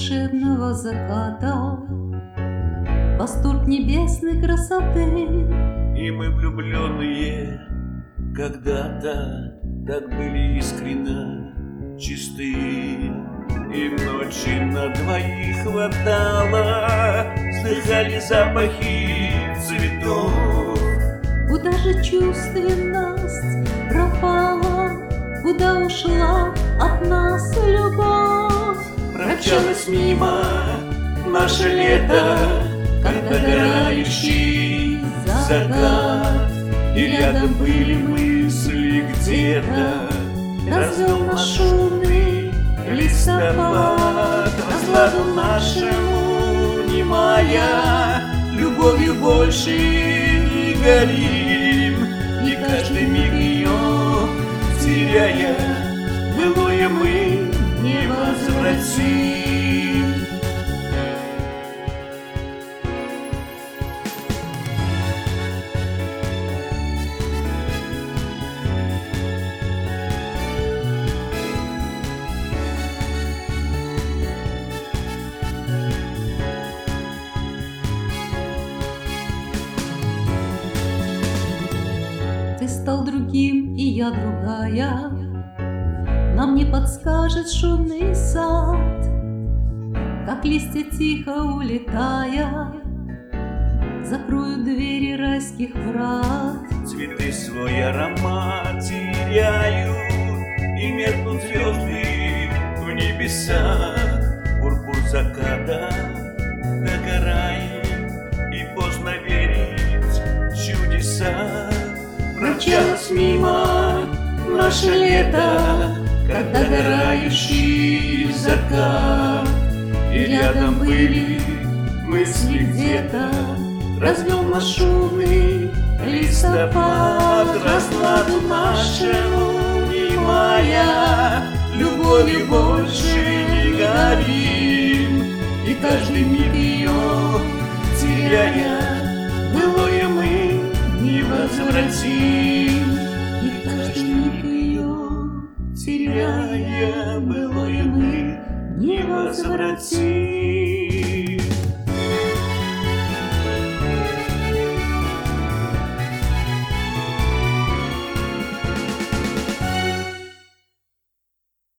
волшебного заката, восторг небесной красоты. И мы, влюбленные, когда-то так были искренно чисты, и ночи на двоих хватало, слыхали запахи цветов. Куда же чувственность пропала, куда ушла от нас любовь? Промчалось мимо наше лето, как догорающий закат, и рядом были мысли где-то, развел наш шумный листопад. Разладу нашему внимая, любовью больше не горим, и каждый миг ее теряя, былое мы не возвратим. Ты стал другим, и я другая, нам не подскажет шумный сад, как листья тихо улетая, закрою двери райских врат. Цветы свой аромат теряют, и меркнут звезды в небесах. Пурпур заката догорает, и поздно верить в чудеса. Промчалось мимо наше лето, как догорающий закат, и рядом были мысли где-то, развел наш шумный листопад. Разладу нашему внимая, любовью больше не горим, и каждый миг ее теряя, былое мы не возвратим. И каждый миг ее Теряя, былое мы не возвратим.